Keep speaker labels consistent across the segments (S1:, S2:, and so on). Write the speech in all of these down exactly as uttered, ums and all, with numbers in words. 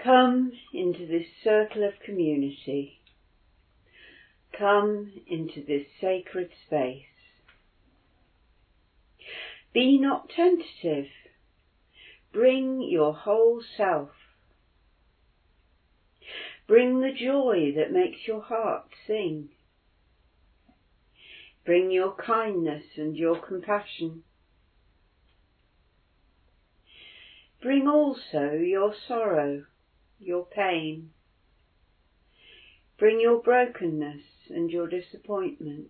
S1: Come into this circle of community. Come into this sacred space. Be not tentative. Bring your whole self. Bring the joy that makes your heart sing. Bring your kindness and your compassion. Bring also your sorrow, your pain. Bring your brokenness and your disappointments.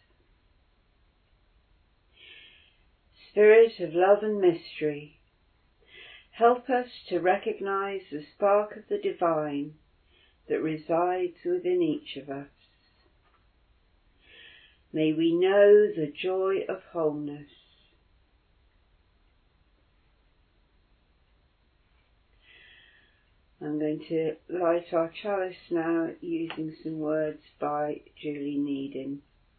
S1: Spirit of love and mystery, help us to recognize the spark of the divine that resides within each of us. May we know the joy of wholeness. I'm going to light our chalice now using some words by Julie Needham.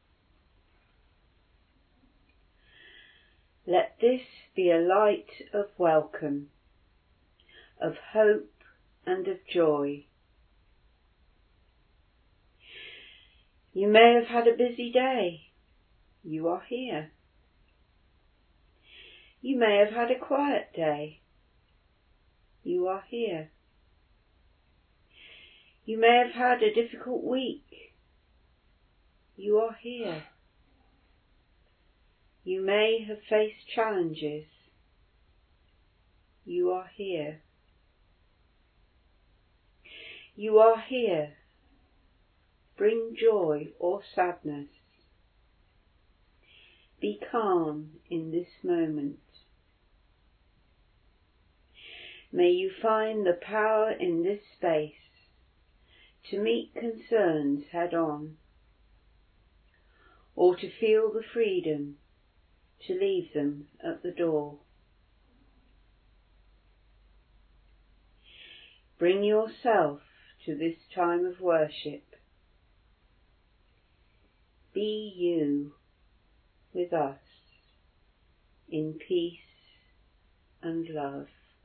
S1: Let this be a light of welcome, of hope and of joy. You may have had a busy day. You are here. You may have had a quiet day. You are here. You may have had a difficult week. You are here. You may have faced challenges. You are here. You are here. Bring joy or sadness. Be calm in this moment. May you find the power in this space to meet concerns head on, or to feel the freedom to leave them at the door. Bring yourself to this time of worship. Be you with us in peace and love.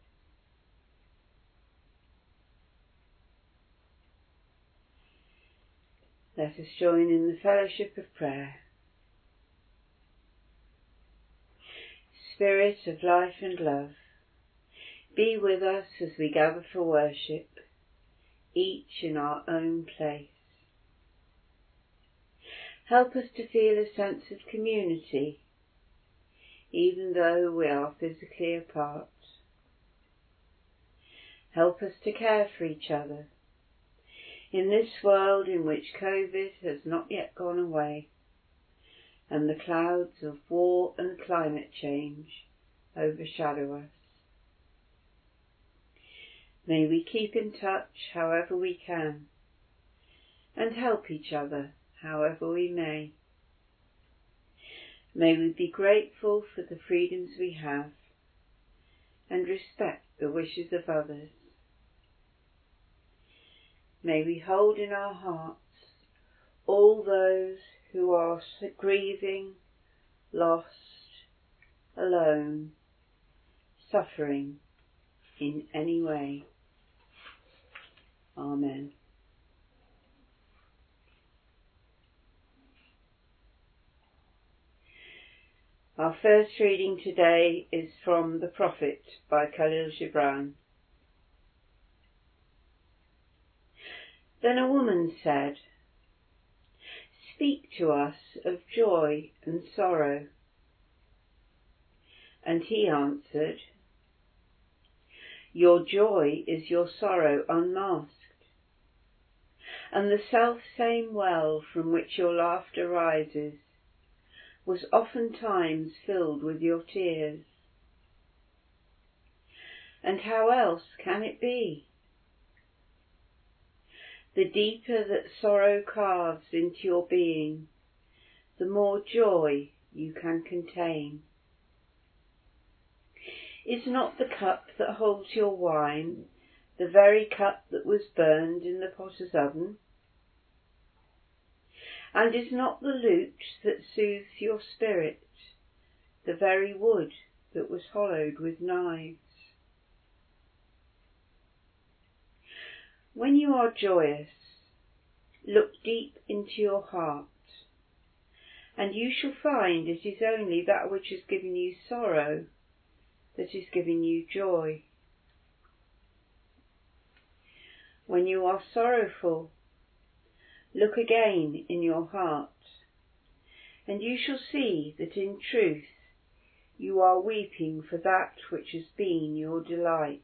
S1: Let us join in the fellowship of prayer. Spirit of life and love, be with us as we gather for worship, each in our own place. Help us to feel a sense of community, even though we are physically apart. Help us to care for each other in this world in which COVID has not yet gone away, and the clouds of war and climate change overshadow us. May we keep in touch however we can, and help each other however we may. May we be grateful for the freedoms we have, and respect the wishes of others. May we hold in our hearts all those who are grieving, lost, alone, suffering in any way. Amen. Our first reading today is from The Prophet by Khalil Gibran. Then a woman said, "Speak to us of joy and sorrow." And he answered, "Your joy is your sorrow unmasked, and the self-same well from which your laughter rises was oftentimes filled with your tears. And how else can it be? The deeper that sorrow carves into your being, the more joy you can contain. Is not the cup that holds your wine the very cup that was burned in the potter's oven? And is not the lute that soothes your spirit the very wood that was hollowed with knives? When you are joyous, look deep into your heart, and you shall find it is only that which has given you sorrow that is giving you joy. When you are sorrowful, look again in your heart, and you shall see that in truth you are weeping for that which has been your delight.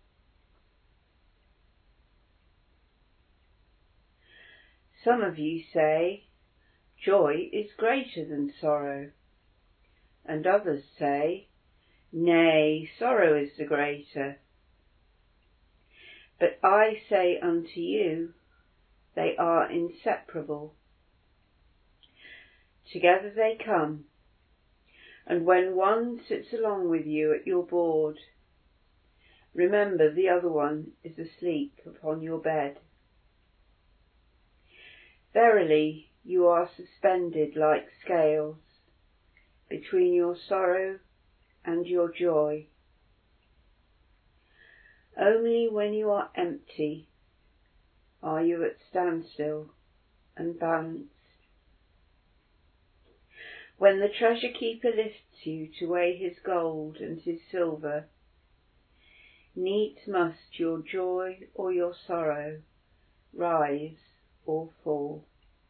S1: Some of you say, joy is greater than sorrow, and others say, nay, sorrow is the greater. But I say unto you, they are inseparable. Together they come, and when one sits along with you at your board, remember the other one is asleep upon your bed. Verily, you are suspended like scales between your sorrow and your joy. Only when you are empty are you at standstill and balanced. When the treasure keeper lifts you to weigh his gold and his silver, needs must your joy or your sorrow rise or fall.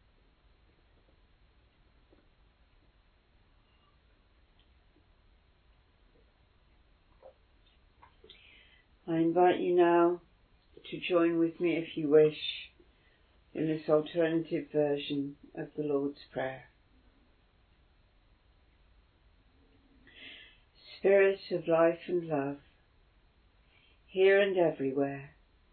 S1: I invite you now to join with me, if you wish, in this alternative version of the Lord's Prayer. Spirit of life and love, here and everywhere,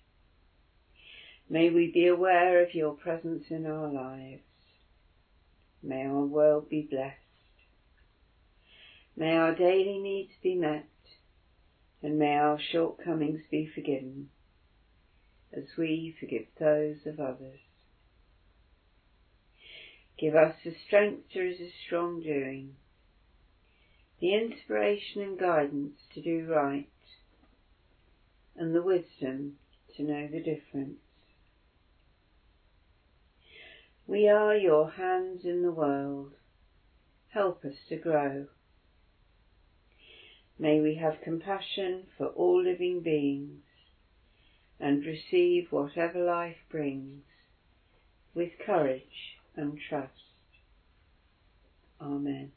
S1: may we be aware of your presence in our lives. May our world be blessed. May our daily needs be met, and may our shortcomings be forgiven, as we forgive those of others. Give us the strength to resist wrongdoing, the inspiration and guidance to do right, and the wisdom to know the difference. We are your hands in the world. Help us to grow. May we have compassion for all living beings and receive whatever life brings with courage and trust. Amen.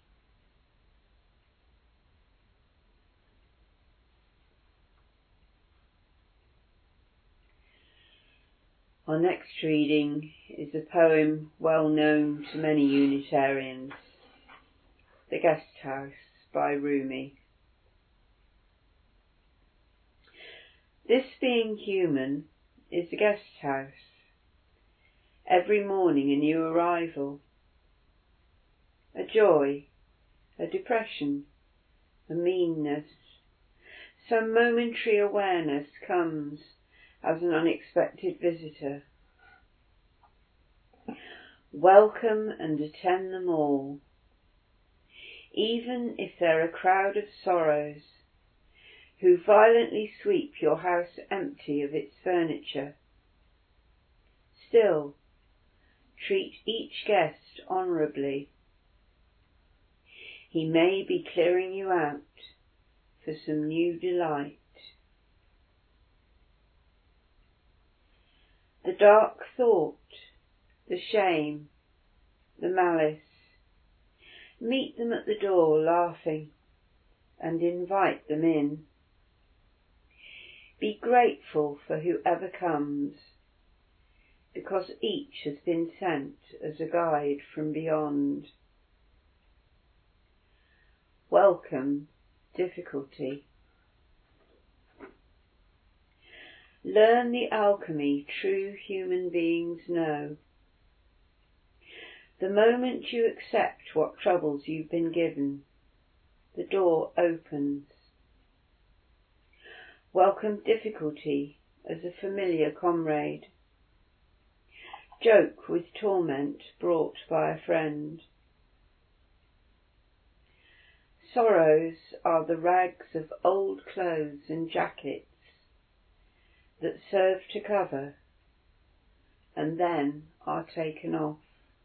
S1: Our next reading is a poem well known to many Unitarians, The Guest House by Rumi. This being human is the guest house. Every morning a new arrival, a joy, a depression, a meanness, some momentary awareness comes as an unexpected visitor. Welcome and attend them all. Even if they're a crowd of sorrows who violently sweep your house empty of its furniture, still treat each guest honourably. He may be clearing you out for some new delight. The dark thought, the shame, the malice, meet them at the door laughing and invite them in. Be grateful for whoever comes, because each has been sent as a guide from beyond. Welcome difficulty. Learn the alchemy true human beings know. The moment you accept what troubles you've been given, the door opens. Welcome difficulty as a familiar comrade. Joke with torment brought by a friend. Sorrows are the rags of old clothes and jackets that serve to cover and then are taken off.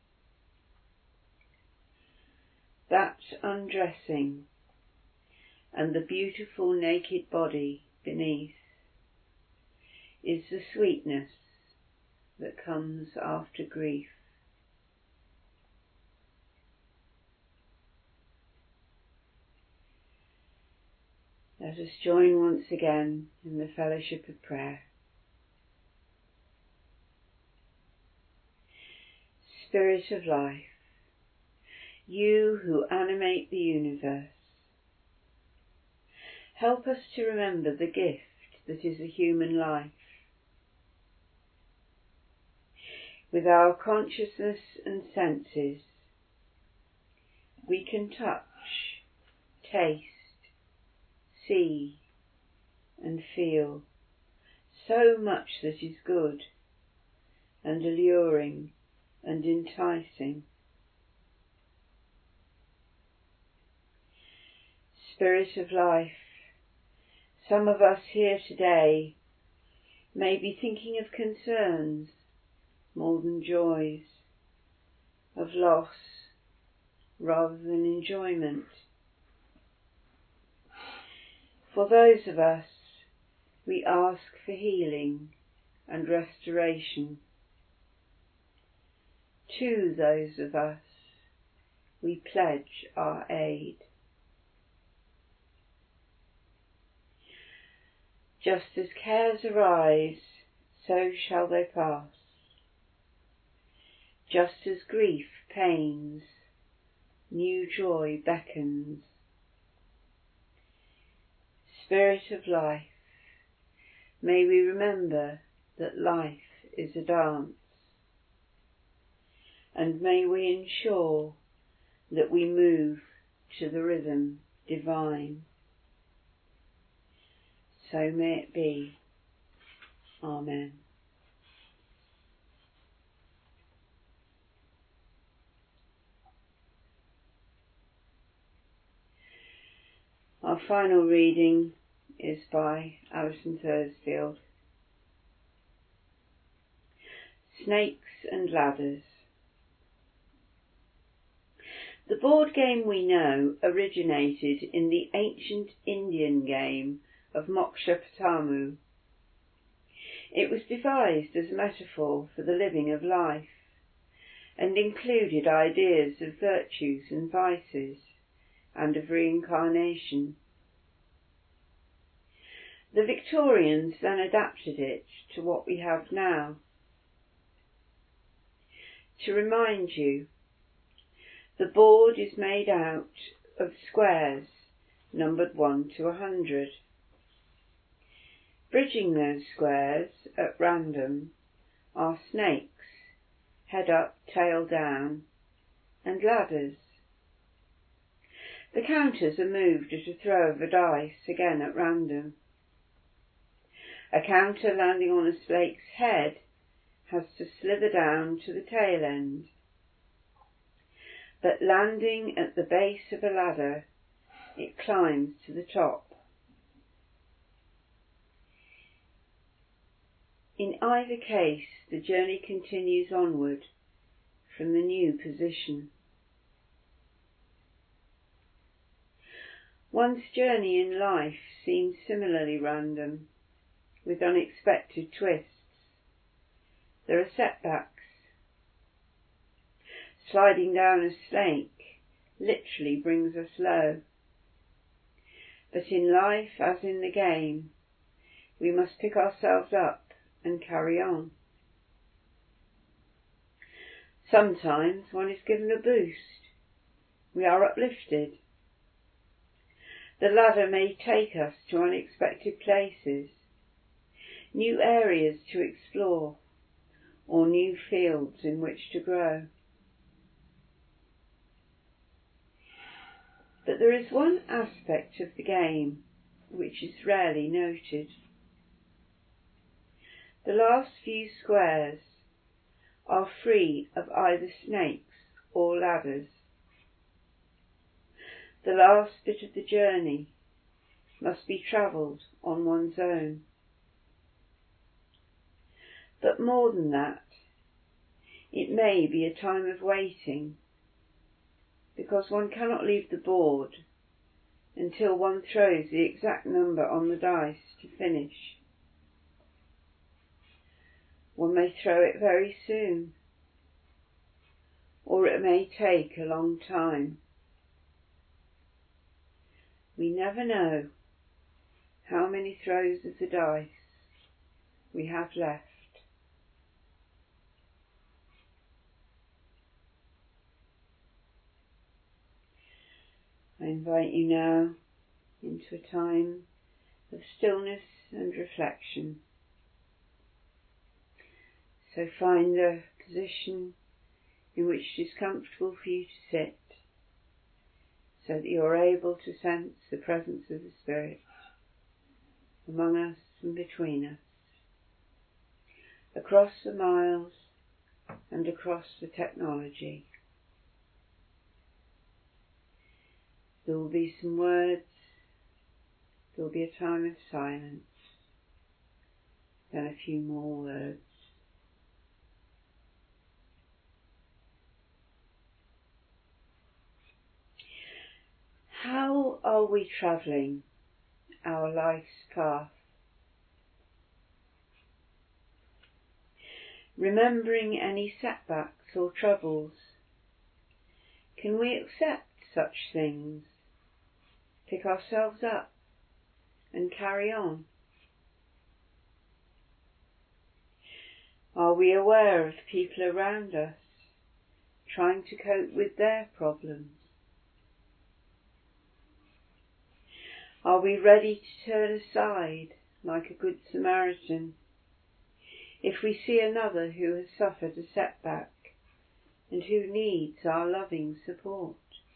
S1: That undressing and the beautiful naked body beneath is the sweetness that comes after grief. Let us join once again in the fellowship of prayer. Spirit of life, you who animate the universe, help us to remember the gift that is a human life. With our consciousness and senses, we can touch, taste, see and feel so much that is good and alluring and enticing. Spirit of life, some of us here today may be thinking of concerns more than joys, of loss rather than enjoyment. For those of us, we ask for healing and restoration. To those of us, we pledge our aid. Just as cares arise, so shall they pass. Just as grief pains, new joy beckons. Spirit of life, may we remember that life is a dance, and may we ensure that we move to the rhythm divine. So may it be. Amen. Our final reading is by Alison Thursfield. Snakes and Ladders. The board game we know originated in the ancient Indian game of Mokshapatamu. It was devised as a metaphor for the living of life, and included ideas of virtues and vices, and of reincarnation. The Victorians then adapted it to what we have now. To remind you, the board is made out of squares numbered one to a hundred. Bridging those squares at random are snakes, head up, tail down, and ladders. The counters are moved at a throw of a dice, again at random. A counter landing on a snake's head has to slither down to the tail end, but landing at the base of a ladder, it climbs to the top. In either case, the journey continues onward from the new position. One's journey in life seems similarly random, with unexpected twists. There are setbacks. Sliding down a snake literally brings us low. But in life, as in the game, we must pick ourselves up and carry on. Sometimes one is given a boost. We are uplifted. The ladder may take us to unexpected places, new areas to explore, or new fields in which to grow. But there is one aspect of the game which is rarely noted. The last few squares are free of either snakes or ladders. The last bit of the journey must be travelled on one's own. But more than that, It may be a time of waiting, because one cannot leave the board until one throws the exact number on the dice to finish. One may throw it very soon, or it may take a long time. We never know how many throws of the dice we have left. I invite you now into a time of stillness and reflection. So find a position in which it is comfortable for you to sit, so that you are able to sense the presence of the Spirit among us and between us, across the miles and across the technology. There will be some words, there will be a time of silence, then a few more words. How are we travelling our life's path? Remembering any setbacks or troubles, can we accept such things, pick ourselves up and carry on? Are we aware of people around us trying to cope with their problems? Are we ready to turn aside like a good Samaritan if we see another who has suffered a setback and who needs our loving support?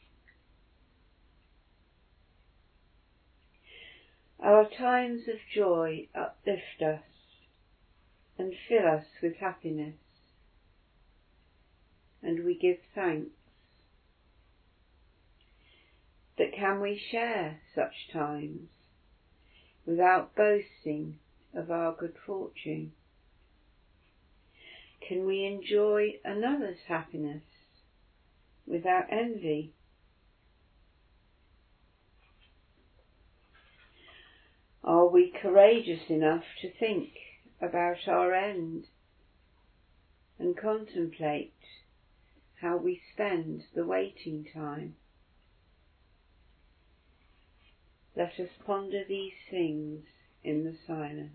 S1: Our times of joy uplift us and fill us with happiness, and we give thanks. But can we share such times without boasting of our good fortune? Can we enjoy another's happiness without envy? Are we courageous enough to think about our end and contemplate how we spend the waiting time? Let us ponder these things in the silence.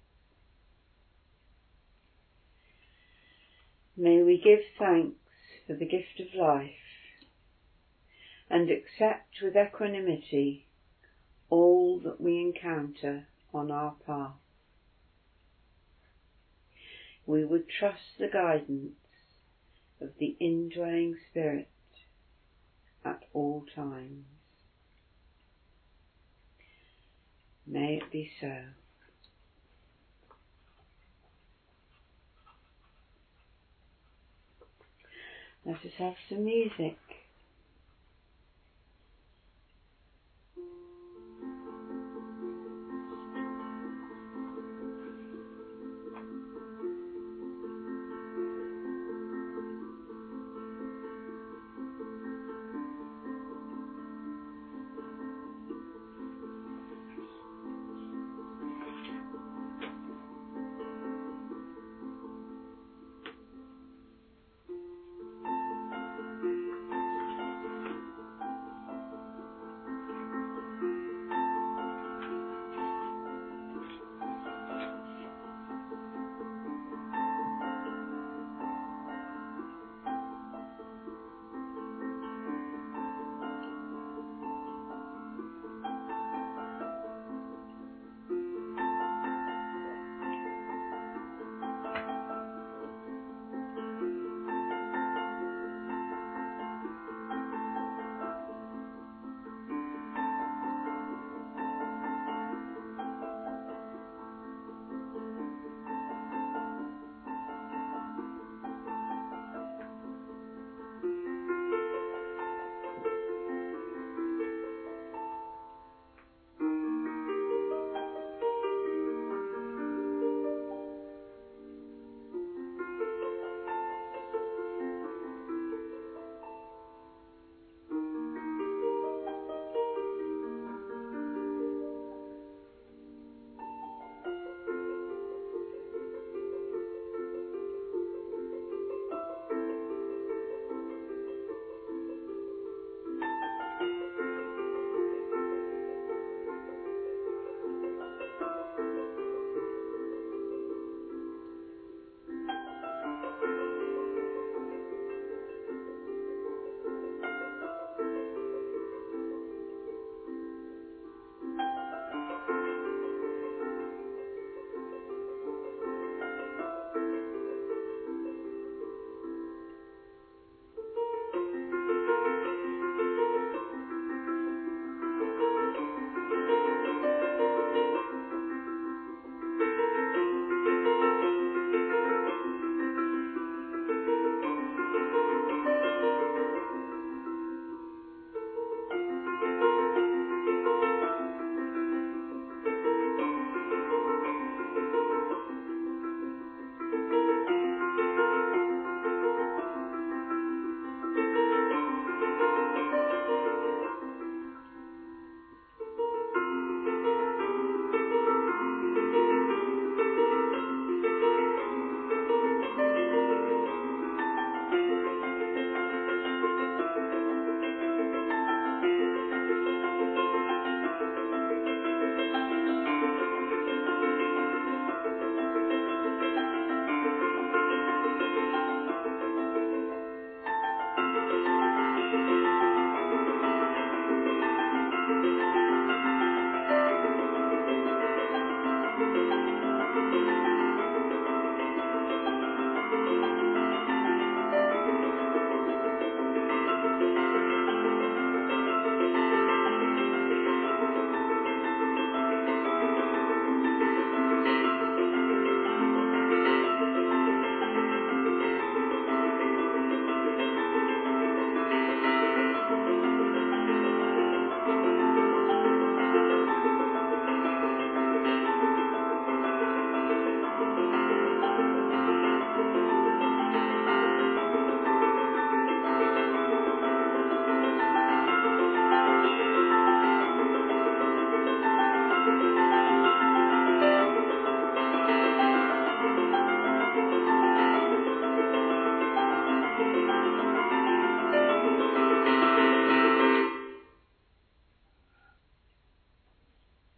S1: May we give thanks for the gift of life and accept with equanimity all that we encounter on our path. We would trust the guidance of the indwelling Spirit at all times. May it be so. Let us have some music.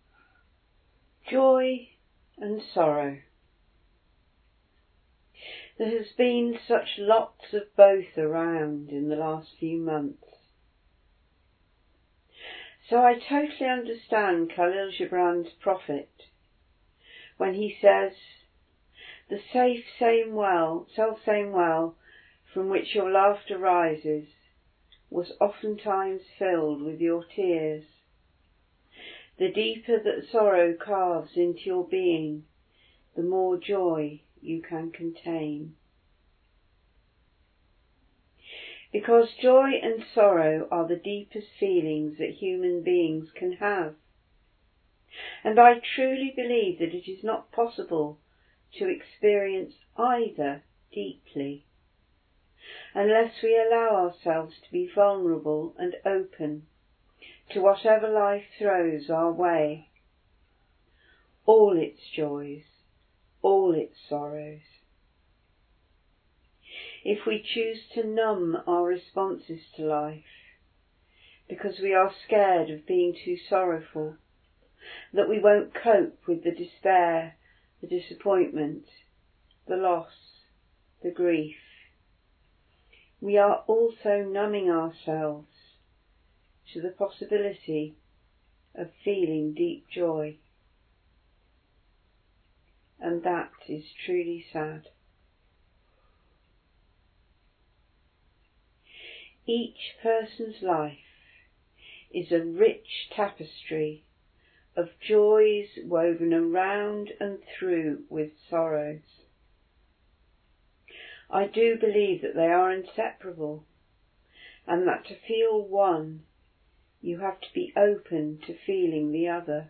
S1: Joy and sorrow. There has been such lots of both around in the last few months. So I totally understand Khalil Gibran's prophet when he says, the safe same well, self same well from which your laughter rises was oftentimes filled with your tears. The deeper that sorrow carves into your being, the more joy you can contain. Because joy and sorrow are the deepest feelings that human beings can have. And I truly believe that it is not possible to experience either deeply unless we allow ourselves to be vulnerable and open to whatever life throws our way, all its joys, all its sorrows. If we choose to numb our responses to life because we are scared of being too sorrowful, that we won't cope with the despair, the disappointment, the loss, the grief, we are also numbing ourselves to the possibility of feeling deep joy. And that is truly sad. Each person's life is a rich tapestry of joys woven around and through with sorrows. I do believe that they are inseparable, and that to feel one, you have to be open to feeling the other.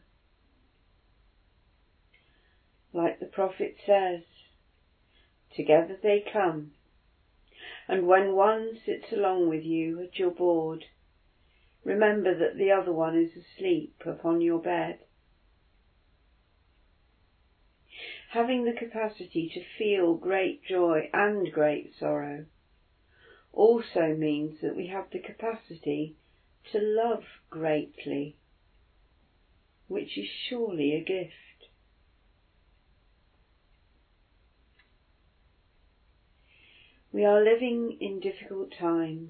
S1: Like the prophet says, together they come, and when one sits along with you at your board, remember that the other one is asleep upon your bed. Having the capacity to feel great joy and great sorrow also means that we have the capacity to love greatly, which is surely a gift. We are living in difficult times,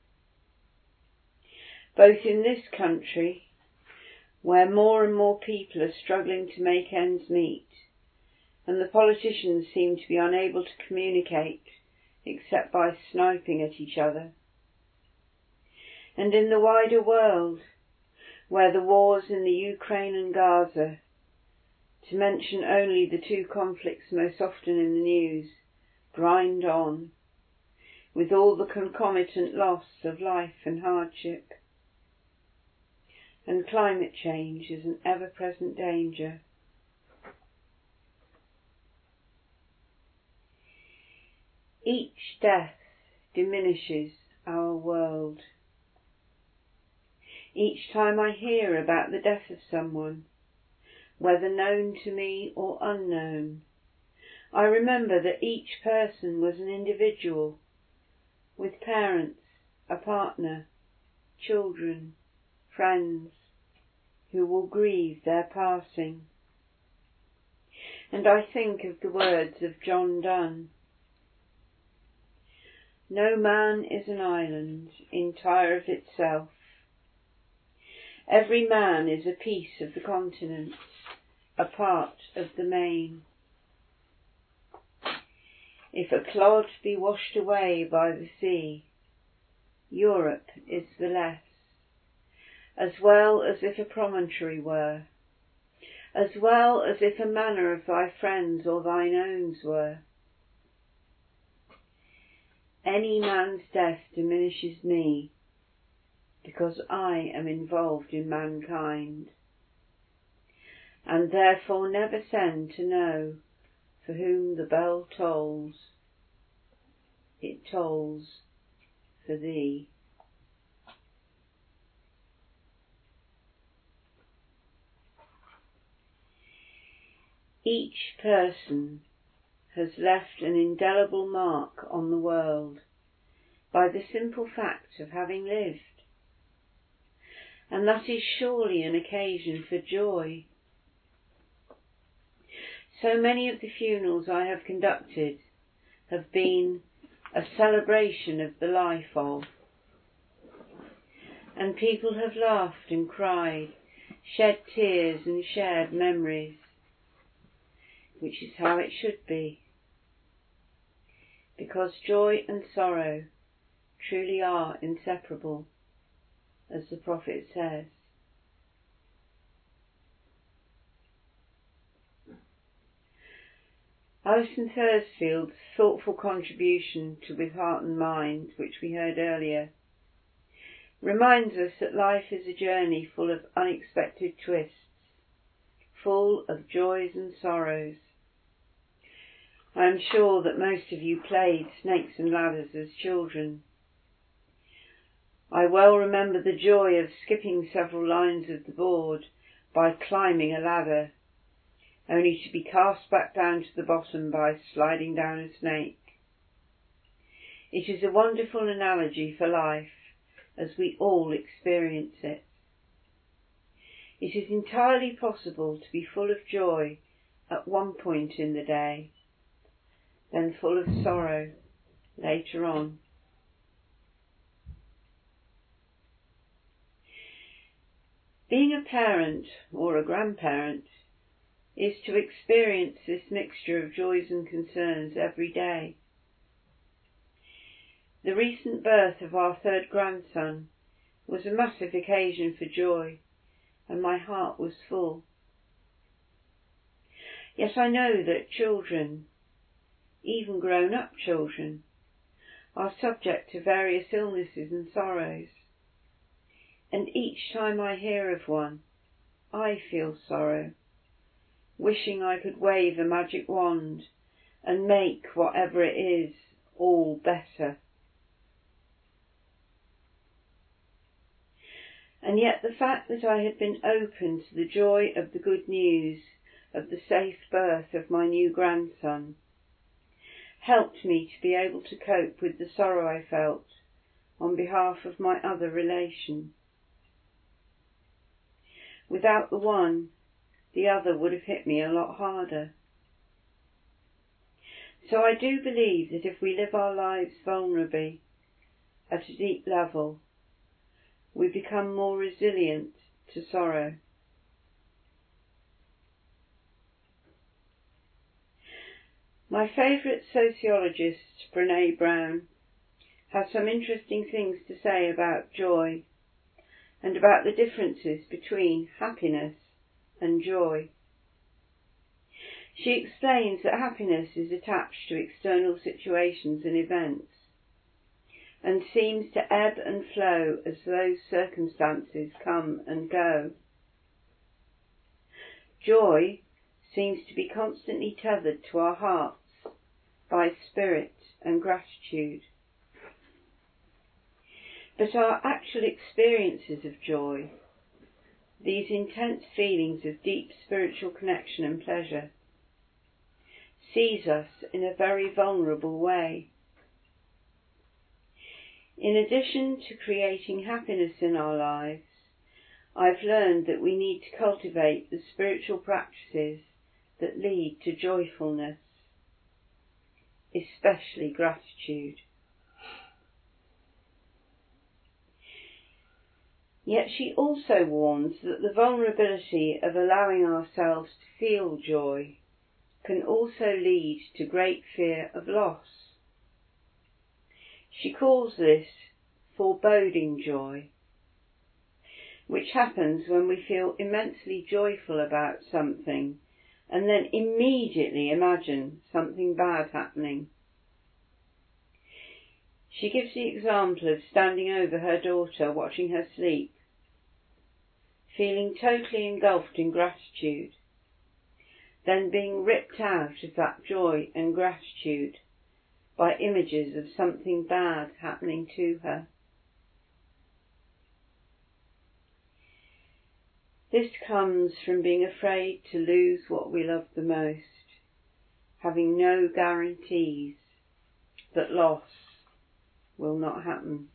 S1: both in this country, where more and more people are struggling to make ends meet, and the politicians seem to be unable to communicate except by sniping at each other, and in the wider world, where the wars in the Ukraine and Gaza, to mention only the two conflicts most often in the news, grind on, with all the concomitant loss of life and hardship. And climate change is an ever-present danger. Each death diminishes our world. Each time I hear about the death of someone, whether known to me or unknown, I remember that each person was an individual, with parents, a partner, children, friends, who will grieve their passing. And I think of the words of John Donne. No man is an island, entire of itself. Every man is a piece of the continent, a part of the main. If a clod be washed away by the sea, Europe is the less, as well as if a promontory were, as well as if a manor of thy friends or thine owns were. Any man's death diminishes me, because I am involved in mankind, and therefore never send to know for whom the bell tolls. It tolls for thee. Each person has left an indelible mark on the world by the simple fact of having lived, and that is surely an occasion for joy. So many of the funerals I have conducted have been a celebration of the life of, and people have laughed and cried, shed tears and shared memories, which is how it should be, because joy and sorrow truly are inseparable, as the prophet says. Alison Thursfield's thoughtful contribution to With Heart and Mind, which we heard earlier, reminds us that life is a journey full of unexpected twists, full of joys and sorrows. I am sure that most of you played Snakes and Ladders as children. I well remember the joy of skipping several lines of the board by climbing a ladder, only to be cast back down to the bottom by sliding down a snake. It is a wonderful analogy for life, as we all experience it. It is entirely possible to be full of joy at one point in the day, then full of sorrow later on. Being a parent or a grandparent is to experience this mixture of joys and concerns every day. The recent birth of our third grandson was a massive occasion for joy, and my heart was full. Yet I know that children, even grown-up children, are subject to various illnesses and sorrows, and each time I hear of one, I feel sorrow, wishing I could wave a magic wand and make whatever it is all better. And yet the fact that I had been open to the joy of the good news of the safe birth of my new grandson helped me to be able to cope with the sorrow I felt on behalf of my other relation. Without the one, the other would have hit me a lot harder. So I do believe that if we live our lives vulnerably, at a deep level, we become more resilient to sorrow. My favourite sociologist, Brené Brown, has some interesting things to say about joy and about the differences between happiness and joy. She explains that happiness is attached to external situations and events and seems to ebb and flow as those circumstances come and go. Joy seems to be constantly tethered to our hearts by spirit and gratitude. But our actual experiences of joy, these intense feelings of deep spiritual connection and pleasure, sees us in a very vulnerable way. In addition to creating happiness in our lives, I've learned that we need to cultivate the spiritual practices that lead to joyfulness, especially gratitude. Yet she also warns that the vulnerability of allowing ourselves to feel joy can also lead to great fear of loss. She calls this foreboding joy, which happens when we feel immensely joyful about something and then immediately imagine something bad happening. She gives the example of standing over her daughter, watching her sleep, feeling totally engulfed in gratitude, then being ripped out of that joy and gratitude by images of something bad happening to her. This comes from being afraid to lose what we love the most, having no guarantees that loss will not happen.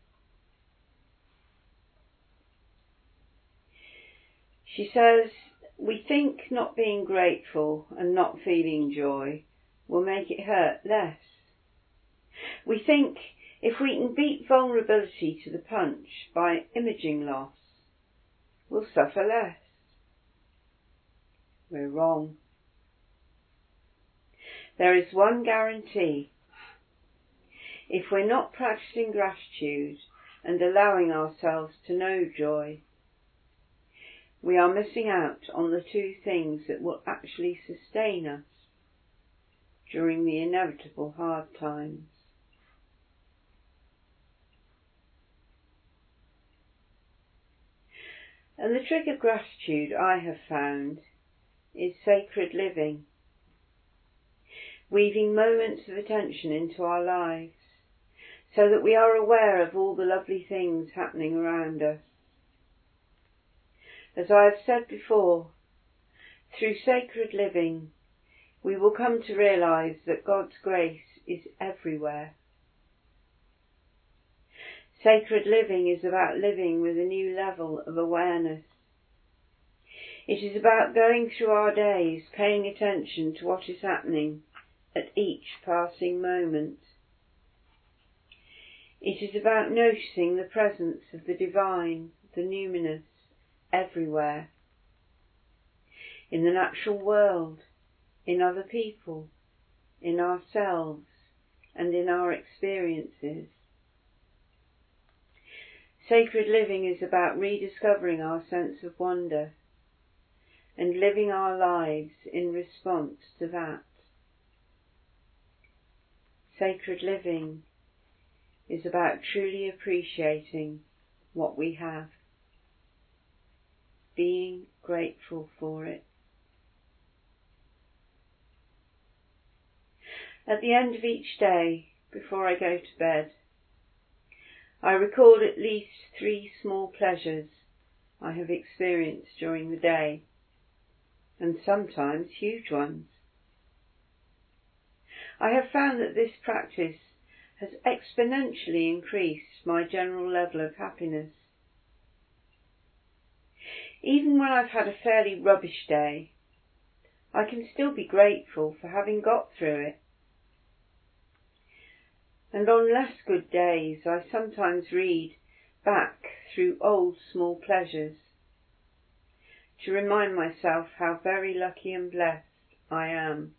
S1: She says, we think not being grateful and not feeling joy will make it hurt less. We think if we can beat vulnerability to the punch by imaging loss, we'll suffer less. We're wrong. There is one guarantee. If we're not practicing gratitude and allowing ourselves to know joy, we are missing out on the two things that will actually sustain us during the inevitable hard times. And the trick of gratitude, I have found, is sacred living, weaving moments of attention into our lives so that we are aware of all the lovely things happening around us. As I have said before, through sacred living, we will come to realise that God's grace is everywhere. Sacred living is about living with a new level of awareness. It is about going through our days, paying attention to what is happening at each passing moment. It is about noticing the presence of the divine, the numinous, everywhere. In the natural world, in other people, in ourselves, and in our experiences. Sacred living is about rediscovering our sense of wonder and living our lives in response to that. Sacred living is about truly appreciating what we have, being grateful for it. At the end of each day, before I go to bed, I record at least three small pleasures I have experienced during the day, and sometimes huge ones. I have found that this practice has exponentially increased my general level of happiness. Even when I've had a fairly rubbish day, I can still be grateful for having got through it. And on less good days, I sometimes read back through old small pleasures to remind myself how very lucky and blessed I am.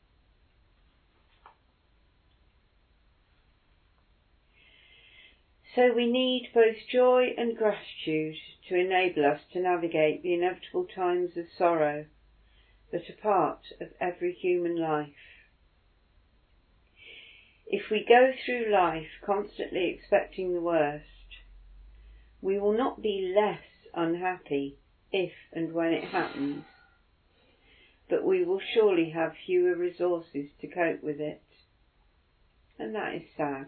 S1: So we need both joy and gratitude to enable us to navigate the inevitable times of sorrow that are part of every human life. If we go through life constantly expecting the worst, we will not be less unhappy if and when it happens, but we will surely have fewer resources to cope with it, and that is sad.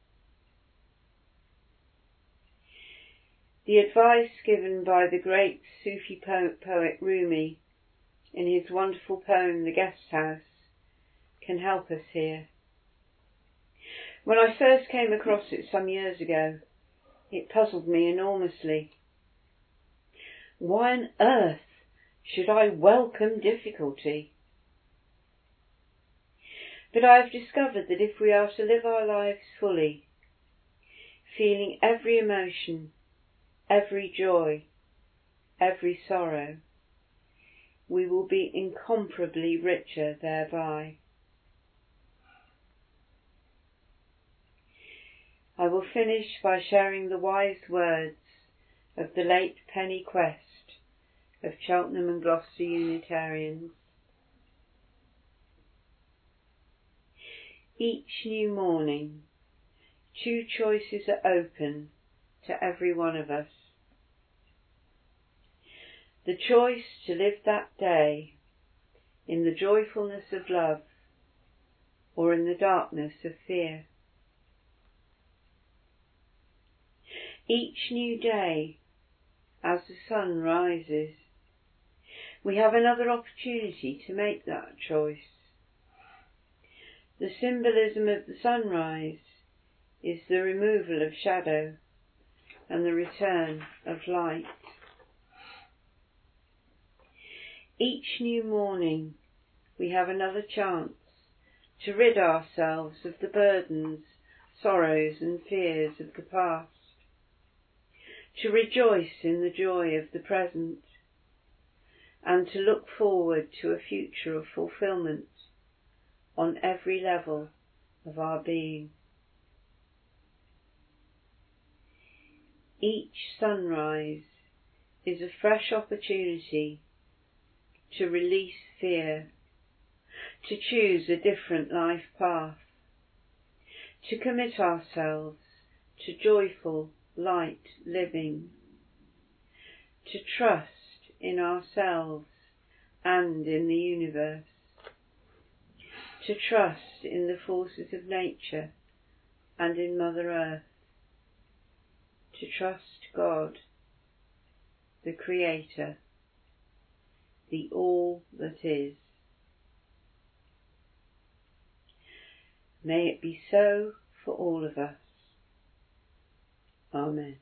S1: The advice given by the great Sufi poet Rumi in his wonderful poem The Guest House can help us here. When I first came across it some years ago, it puzzled me enormously. Why on earth should I welcome difficulty? But I have discovered that if we are to live our lives fully, feeling every emotion, every joy, every sorrow, we will be incomparably richer thereby. I will finish by sharing the wise words of the late Penny Quest of Cheltenham and Gloucester Unitarians. Each new morning, two choices are open to every one of us. The choice to live that day in the joyfulness of love or in the darkness of fear. Each new day, as the sun rises, we have another opportunity to make that choice. The symbolism of the sunrise is the removal of shadow and the return of light. Each new morning we have another chance to rid ourselves of the burdens sorrows and fears of the past, to rejoice in the joy of the present, and to look forward to a future of fulfillment on every level of our being. Each sunrise is a fresh opportunity to release fear, to choose a different life path, to commit ourselves to joyful, light living, to trust in ourselves and in the universe, to trust in the forces of nature and in Mother Earth, to trust God, the Creator, the all that is. May it be so for all of us. Amen.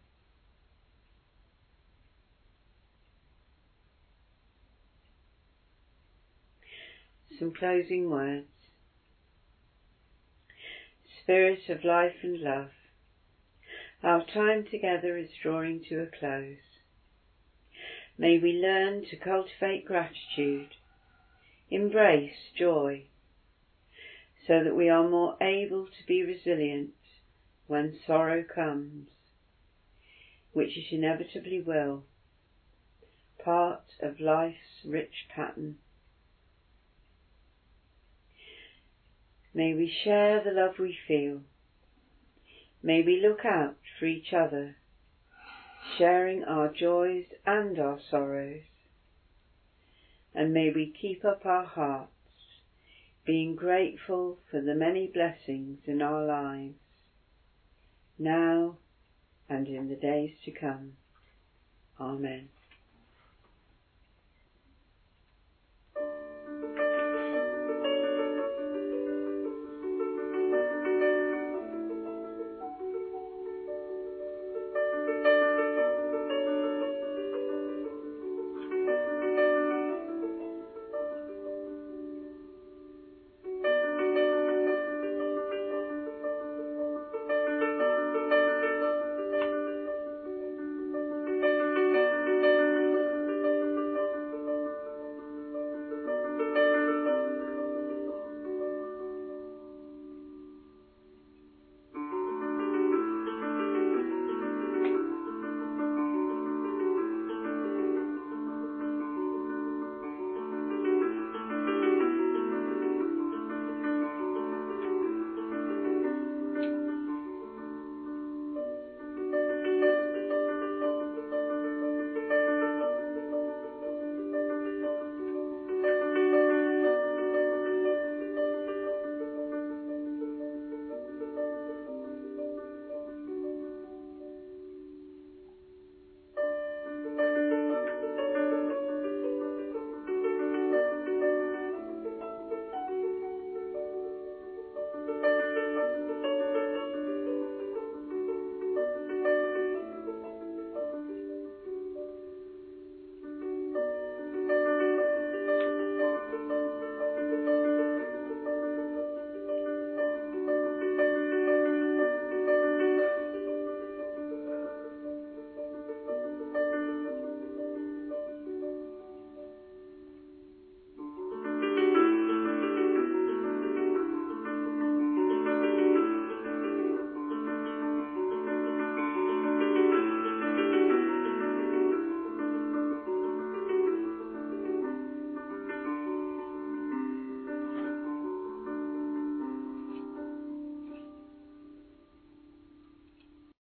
S1: Some closing words. Spirit of life and love, our time together is drawing to a close. May we learn to cultivate gratitude, embrace joy, so that we are more able to be resilient when sorrow comes, which it inevitably will, part of life's rich pattern. May we share the love we feel. May we look out for each other, sharing our joys and our sorrows. And may we keep up our hearts, being grateful for the many blessings in our lives, now and in the days to come. Amen.